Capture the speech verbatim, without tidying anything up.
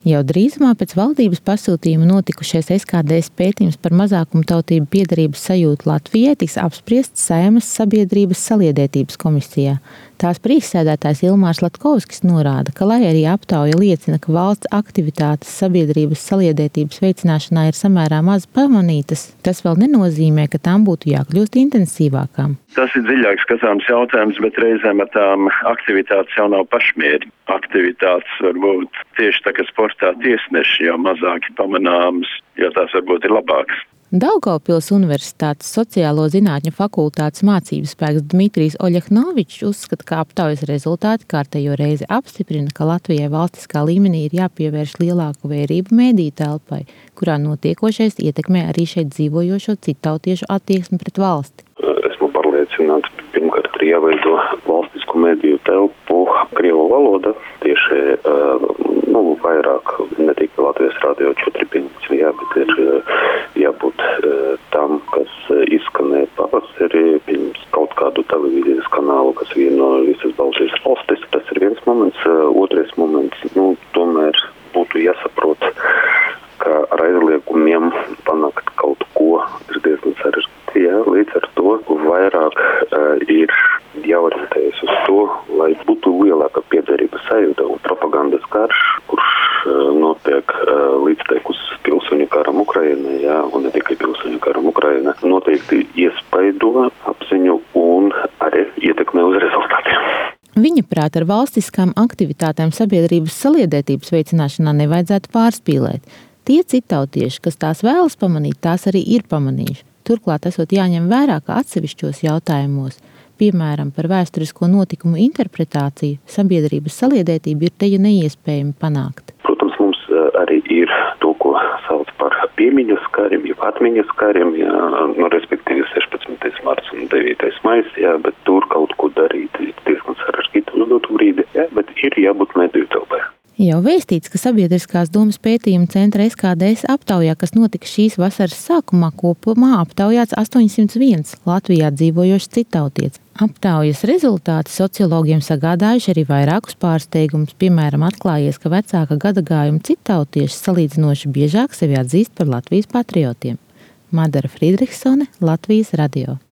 Jau drīzumā pēc valdības pasūtījuma notikušais S K D S pētījums par mazākumtautību piederības sajūtu Latvijai tiks apspriests Saeimas sabiedrības saliedētības komisijā. Tās priekšsēdētājs Ilmārs Latkovskis norāda, ka, lai arī aptauja liecina, ka valsts aktivitātes sabiedrības saliedētības veicināšanā ir samērā maz pamanītas, tas vēl nenozīmē, ka tām būtu jākļūst intensīvākām. Tas ir dziļāk skatāms jautājums, bet reizēm ar tām aktivitātes jau nav pašmērķi. Aktivitātes varbūt tieši tā kā sportā tiesneši jau mazāki pamanāmas, jo tās varbūt ir labākas. Daugavpils Universitātes sociālo zinātņu fakultātes mācību spēks Dmitrijs Oļehnovičs uzskata, ka aptaujas rezultāti kārtējo reizi apstiprina, ka Latvijai valstiskā līmenī ir jāpievērš lielāku vērību mediju telpai, kurā notiekošais ietekmē arī šeit dzīvojošo citautiešu attieksmi pret valsti. Esmu pārliecināts, pirmkārt ir jāveido valstisku mediju telpu krievu valoda, tieši nu, vairāk ne tikai Latvijas radio četri pieci, jā, bet ir jābūt tam, kas izskanē pavasarī, pirms kaut kādu televīzijas kanālu, kas vieno visas Baltijas valstis. Tas ir viens moments. Otrais moments, nu, tomēr būtu jāsaprot, ka ar aizliegumiem panākt kaut ko ir diezgan sarežģīti. Jā, līdz ar to vairāk uh, ir jāorientējas uz to, lai būtu lielāka piederības sajūta un propagandas karš, kurš uh, notiek uh, līdztekus pilsoņu karam Ukrainā, jā, un ne tikai pilsoņu karam Ukrainā, noteikti iespaido apziņu un arī ietekmē uz rezultātiem. Viņa prāt, ar valstiskām aktivitātēm sabiedrības saliedētības veicināšanā nevajadzētu pārspīlēt. Tie citautieši, kas tās vēlas pamanīt, tās arī ir pamanījuši. Turklāt esot jāņem vērā, ka atsevišķos jautājumos, piemēram, par vēsturisko notikumu interpretāciju, sabiedrības saliedētību ir teju neiespējami panākt. Protams, mums arī ir to, ko sauc par piemiņas kariem, jau atmiņas kariem, jā, nu, respektīvi sešpadsmitais marts un devītais maijs, jā, bet tur kaut ko darīt ir diezgan sarežģīti uz dotu brīdi, jā, bet ir jābūt mediju telpai. Jau vēstīts, ka Sabiedriskās domas pētījuma centra S K D S aptaujā, kas notika šīs vasaras sākumā, kopumā aptaujāts astoņsimt viens Latvijā dzīvojošs citautietis. Aptaujas rezultāti sociologiem sagādājuši arī vairākus pārsteigumus. Piemēram, atklājies, ka vecāka gadagājuma citautieši salīdzinoši biežāk sevi atzīst par Latvijas patriotiem. Madara Friedrichsone, Latvijas radio.